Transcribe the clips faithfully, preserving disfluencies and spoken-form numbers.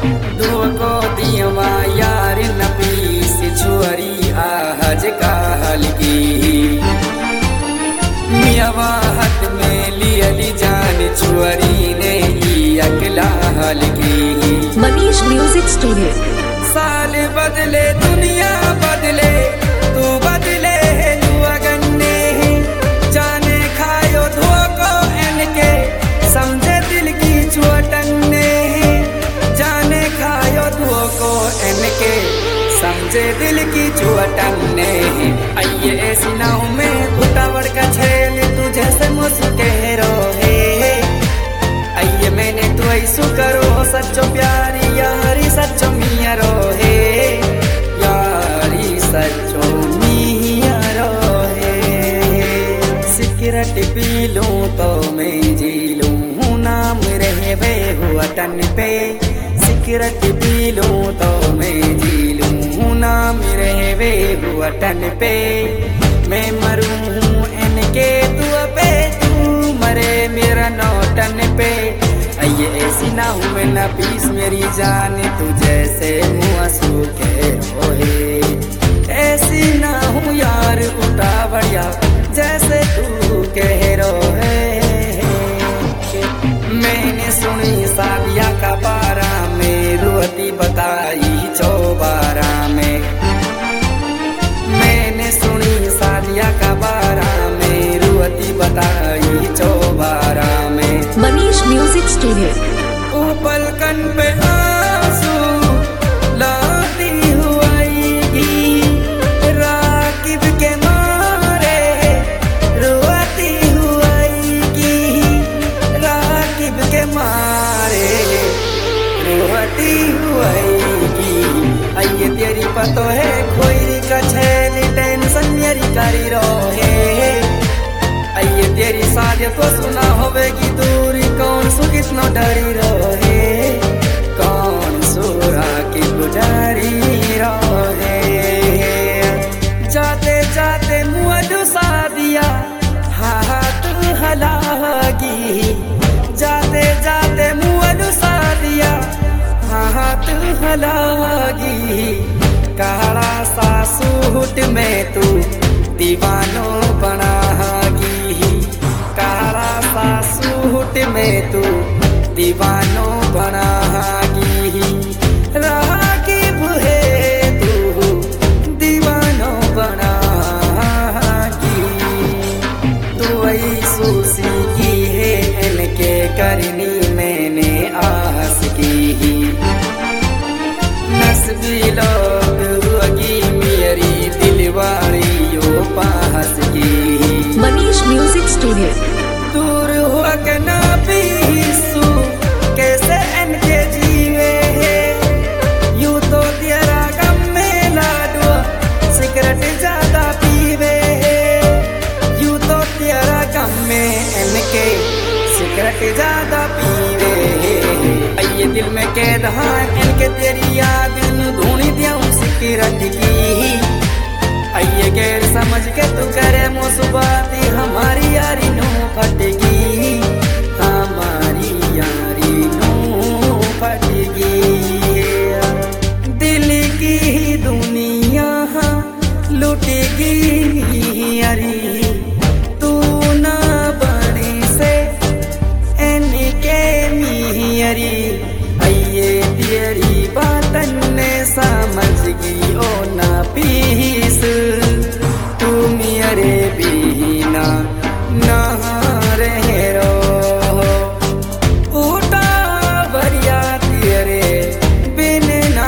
दुको दियवा यार नपीस छुअरी आहज काहल की मियावा हाथ में लियली जान छुअरी ने अकला हल की। Manish music studio. साल बदले दुनिया बदले तू बदले दुआगन्ने जाने खायो धोको इनके समझे दिल की चोटन्ने जाने खायो धोको इनके समझे दिल की चोटन्ने। आइए ऐसी नाव में उतावड़ का छेल तुझे से मुझके रोहे आइए मैंने तो ऐसो करो सच्चो प्यारी यारी सच्चो मिया रोहे यारी सच्चो मिया रोहे। सिगरेट पी लूं तो मैं जी लूं नाम रहे वे हुआ तन पे सिगरेट पी लूं तो मैं जी लूं नाम रहे वे हुआ तन पे। मैं मरूं इनके दुआ पे तू मरे मेरा नौटन पे। आइए ऐसी ना हूँ मैं ना पीस मेरी जान तू जैसे मुँह सूखे रोहे ऐसी ना हूँ यार उतावड़िया जैसे तू कह रोहे। मैंने सुनी सादिया का बारा में रोती बताई चौबारा में मैंने सुनी सादिया का बारा में रोती बताई चौबारा में। Manish music studio. ऊपर कन पे आंसू लाती हुआईगी राकिब के मारे रोती हुआईगी राकिब के मारे रोती हुआईगी। आइए तेरी पतो है खोई का छेली टेंशन मेरी करी रोहे आइए तेरी साथ तो सुना होवेगी दूरी कौन सु कितना डरी रोहे कौन सुरा की गुजारी रोहे। जाते जाते मुँह सादिया हाथ हलागी जाते जाते मुँह सादिया हाथ हलागी। काला सा सूट में तू दीवानो बनागी काला सा सूट में तू दीवानो बनागी रागिब है तू दीवानो बनागी। तू ऐसो सीखी है इनके करनी मैंने आस की नस्बी लोग हुआगी मेरी दिलवारी यो पास की। Manish music studio. दूर हुआ के ना पीसू कैसे इनके जीवे है यूं तो तेरा गम में लाडो सिगरेट ज्यादा पीवे है यूं तो तेरा गम में इनके सिगरेट ज्यादा पीवे है। आइए दिल में कैद हाँ इनके तेरी याद ढूंढी दिया सिगरेट की। आइए गैर समझ के तू करे मुसबाती हमारी यारी नू फटेगी हमारी यारी नू फटेगी। दिल की दुनिया लुटेगी यारी तू ना बड़ी से इनके मियरी। आइए तेरी बातन ने समझगी ओ ना पीस तू मेरे बिना ना रहे रो उठा भरिया तेरे बिन ना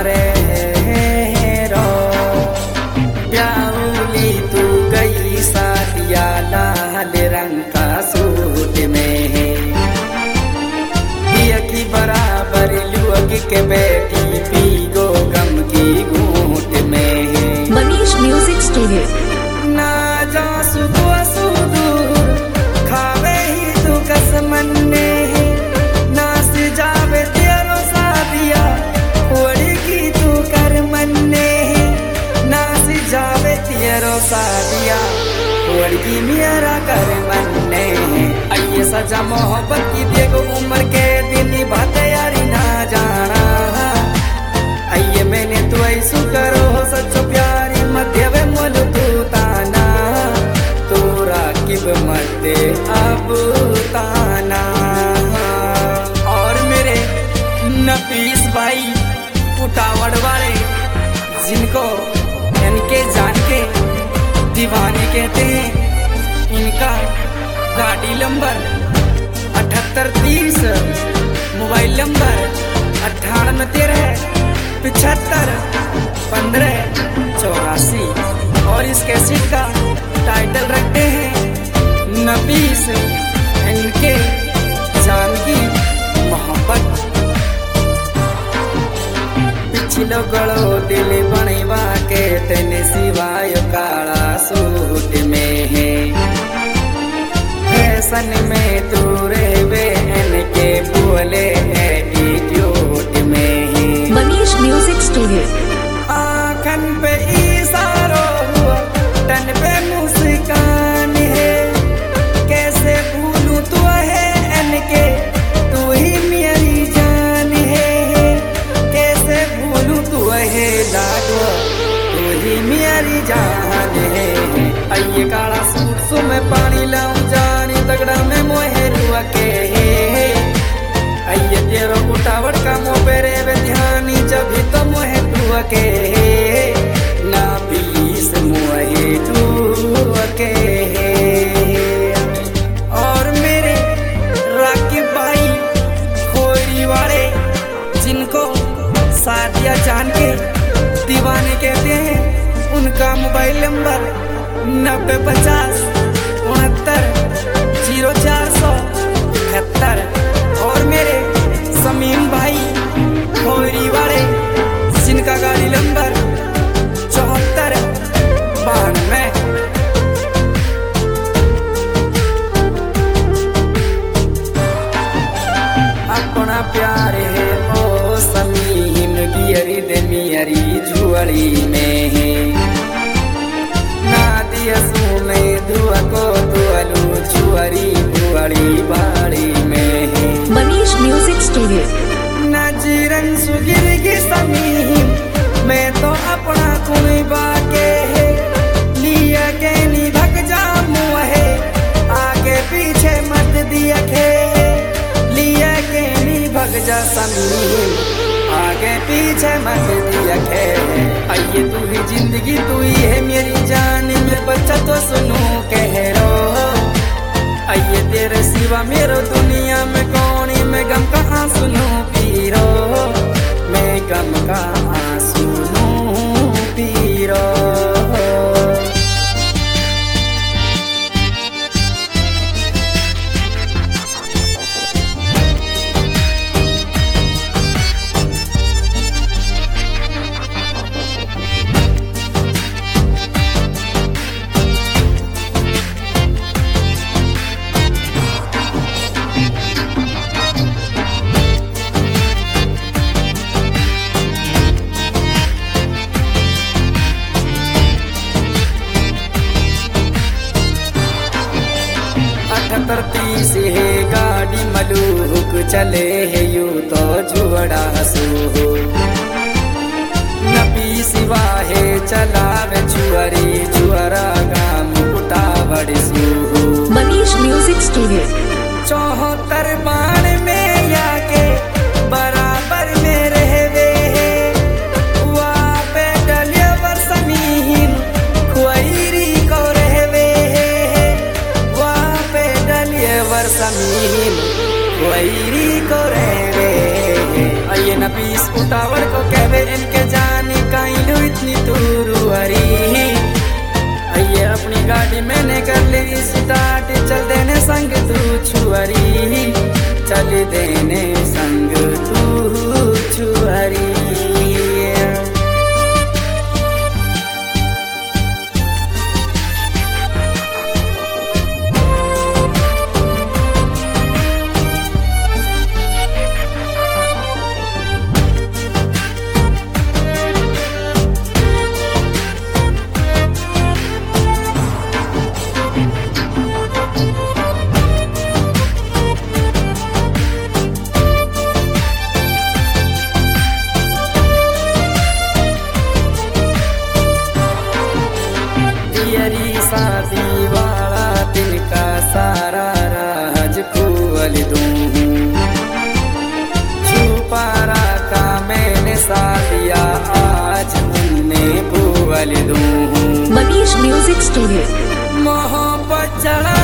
रहे रो। प्याउली तू गई सादिया लाल रंग का सूट में है की बराबर लुअग के बैठी पी गो गम की घूंट में है। Manish music studio. ना जा सुदूर सुदूर खावे ही तू कसमन ने ना से जावे तेरो सादिया ओड़ी की तू कर मन ने ना से जावे तेरो सादिया ओड़ी की मेरा कर मन ने। आइए सजा मोहब्बत की देखो उम्र के दिन बात यारी ना जाना नफीस भाई उठावड़ वाले, जिनको इनके जान के दीवाने कहते हैं। इनका गाड़ी नंबर अठहत्तर तीस, मोबाइल नंबर अट्ठानवे तेरह पिछहत्तर पंद्रह चौरासी, और इस कैसेट का टाइटल रखते हैं नफीस इनके जान की मोहब्बत। पिछलो गलो दिल बनवा के तेन सिवाय काला सूट में है, फैशन में तू रहवे इनके बोले एटीट्यूड में है। Manish music studio. आँखन पे इशारों हुआ, तन पे मुस्कान है, कैसे भूलूं तू है इनके, तू ही मेरी जान है, कैसे भूलूं तू है लाडो, तू ही मेरी जान है। आइए काला सूट सो मैं पानी लाऊं जानी तगड़ा में मोहे रुआ के, आइए तेरो उठावड़ का मोपेरे वे ध्यानी जब भी तो मोहे रुआ के, ना बीस मोहे रुआ के। और मेरे राकिब भाई खोरी वाले, जिनको सादिया जान के दीवाने कहते हैं, उनका मोबाइल नंबर नब्बे पचास उनहत्तर जीरो चार सौ इकहत्तर। और मेरे समीम भाई खोरी वाले, जिनका गाड़ी नंबर चौहत्तर बानवे। अपना प्यार है ओ समीम गियरी दे मियरी जुअड़ी में है, ना दिया सुने दुआ को दुआलू जुअरी बुआड़ी बाड़ी में है। Manish music studio. नजीरन सुगिर की समीम, मैं तो अपना कुनी बाके है, लिया के नी भग जामू है, आगे पीछे मत दिया खे, लिया के नी भग जा समीम, आगे पीछे मत दिया खे। आइए तू ही जिंदगी तू ही है मेरी जान, मेरे बच्चा तो सुनो कह रो, आइए तेरे सिवा मेरो दुनिया में कौन, मैं गम का आंसू पी रो, मैं गम का आंसू पी रो। अठहत्तर तीस है गाड़ी मलूक चले है यू तो जुअड़ा हसू हो, नबी सिवा है चलावे जुअरी जुअरा गाम उठावड़ सू हो। Manish music studio. चौहत्तर बाण में आके बराबर में रहवे, वहाँ पे डलिया बरसमीन खुआरी को रहवे, वहाँ पे डलिया बरसमीन खुआरी को रहवे। आइए नफीस उठावड़ को कहवे इनके जाने काइलू इतनी दूरुआरी, आइए अपनी गाड़ी मैंने कर ली स्टार्ट, चल देने संग तू छुआरी, चल देने संग तू छुआरी। Music Studio. मोहब्बत चढ़ा